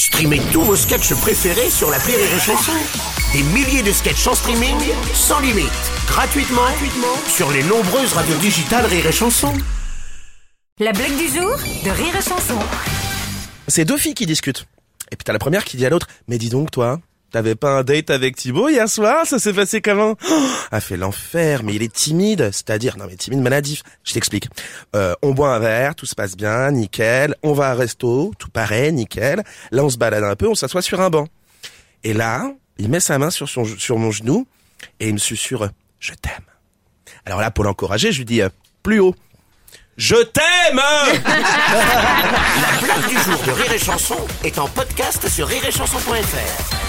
Streamez tous vos sketchs préférés sur l'appli Rire et Chanson. Des milliers de sketchs en streaming, sans limite, gratuitement sur les nombreuses radios digitales Rire et Chanson. La blague du jour de Rire et Chanson. C'est deux filles qui discutent. Et puis t'as la première qui dit à l'autre, mais dis donc toi, t'avais pas un date avec Thibaut hier soir? Ça s'est passé comment? Elle fait l'enfer, mais il est timide. C'est-à-dire, non mais timide maladif. Je t'explique. On boit un verre, tout se passe bien, nickel. On va à un resto, tout pareil, nickel. Là on se balade un peu, on s'assoit sur un banc. Et là, il met sa main sur mon genou et il me susurre, je t'aime. Alors là, pour l'encourager, je lui dis, plus haut, je t'aime. La blague du jour de Rire et Chanson est en podcast sur rireetchanson.fr.